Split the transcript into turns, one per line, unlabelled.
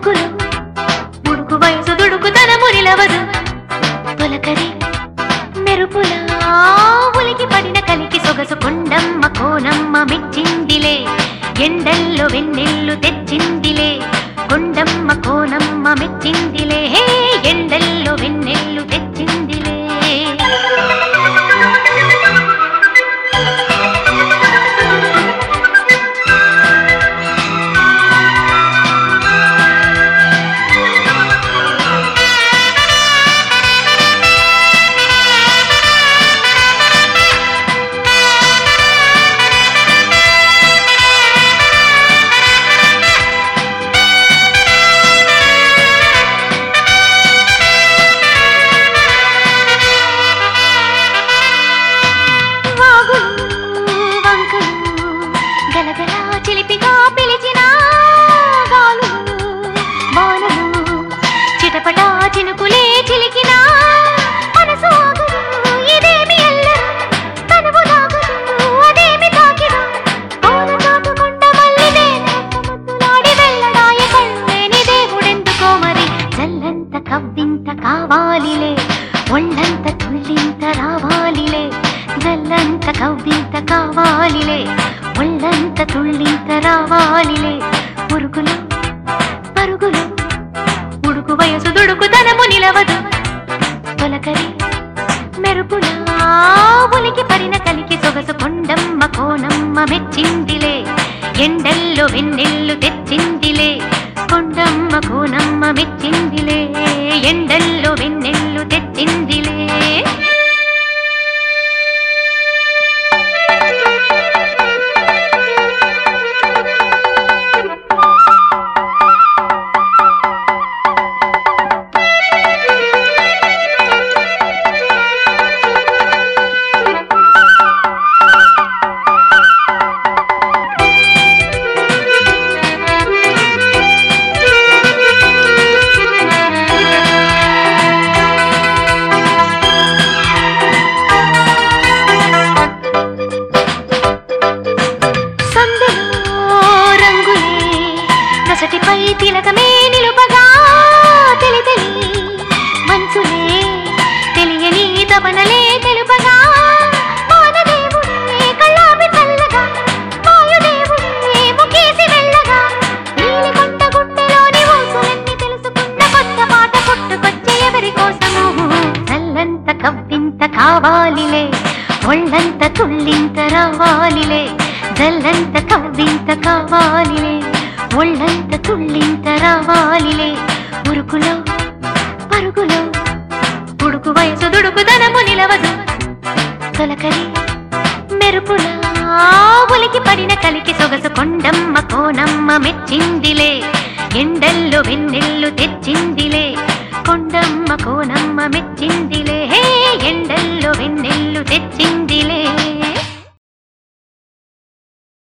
ఉరుకులు ఉడుకు వయసు దుడుకు తన మురిలవదు తొలకరి మెరుపులా ఉలికి పడిన కలికి సొగసు కొండమ్మ కోనమ్మ మెచ్చిందిలే ఎండల్లో వెన్నెల్లు తెచ్చిందిలే కొండమ్మ కోనమ్మ మెచ్చిందిలే ఎండల్లో వెన్నెల్లు తెచ్చిందిలే చిలిపిగా పిలిచిన గాలు వానలు చిటపటా చినుకులే చిలికిన మనసు ఆగదు ఇదేమి ఎల్లరు తనువు లాగదు అదేమి తాకిన కోన చాటుకుంట మల్లిదే ముద్దులాడి వెళ్ళడాయ కళ్ళేని దేవుడెందుకో మరి జల్లంత కవ్వింత కావాలిలే ఒళ్ళంత తుళ్ళింత రావాలిలే జల్లంత కవ్వింత కావాలిలే ఒళ్ళంత తుళ్ళింత రావాలిలే పురుగులు పరుగులు ఉడుకు వయసు దుడుకు తనము నిలవదు తొలకరి మెరుపులా ఉలికి పడిన కలికి సొగసు కొండమ్మ కోనమ్మ మెచ్చిందిలే ఎండల్లో వెన్నెల్లు తెచ్చిందిలే కొండమ్మ కోనమ్మ మెచ్చిందిలే ఎండల్లో వెన్నెల్లు తెచ్చిందిలే నొసటిపై తిలకమే నిలుపగా తెలి తెలి మనసులే తెలియని తపనలే తెలుపగా వానదేవుడే కళ్ళాపి చల్లగా వాయుదేవుడే ముఖేసి వెళ్ళగా నీలి కొండ గుండెలోని ఊసులన్నీ తెలుసుకున్న కొత్త పాట పుట్టుకొచ్చే ఎవరి కోసము చల్లంత కవ్వింత కావాలిలే ఒళ్ళంత తుళ్ళింత రావాలిలే జల్లంత కవ్వింత కావాలిలే ఒళ్ళంత తుళ్ళింత రావాలిలే ఉరుకులో పరుగులో ఉడుకు వయసు దుడుకు ధనము నిలవదు తొలకరి మెరుపులా ఉలికి పడిన కలికి సొగసు కొండమ్మ కోనమ్మ మెచ్చిందిలే ఎండల్లో వెన్నెల్లు తెచ్చిందిలే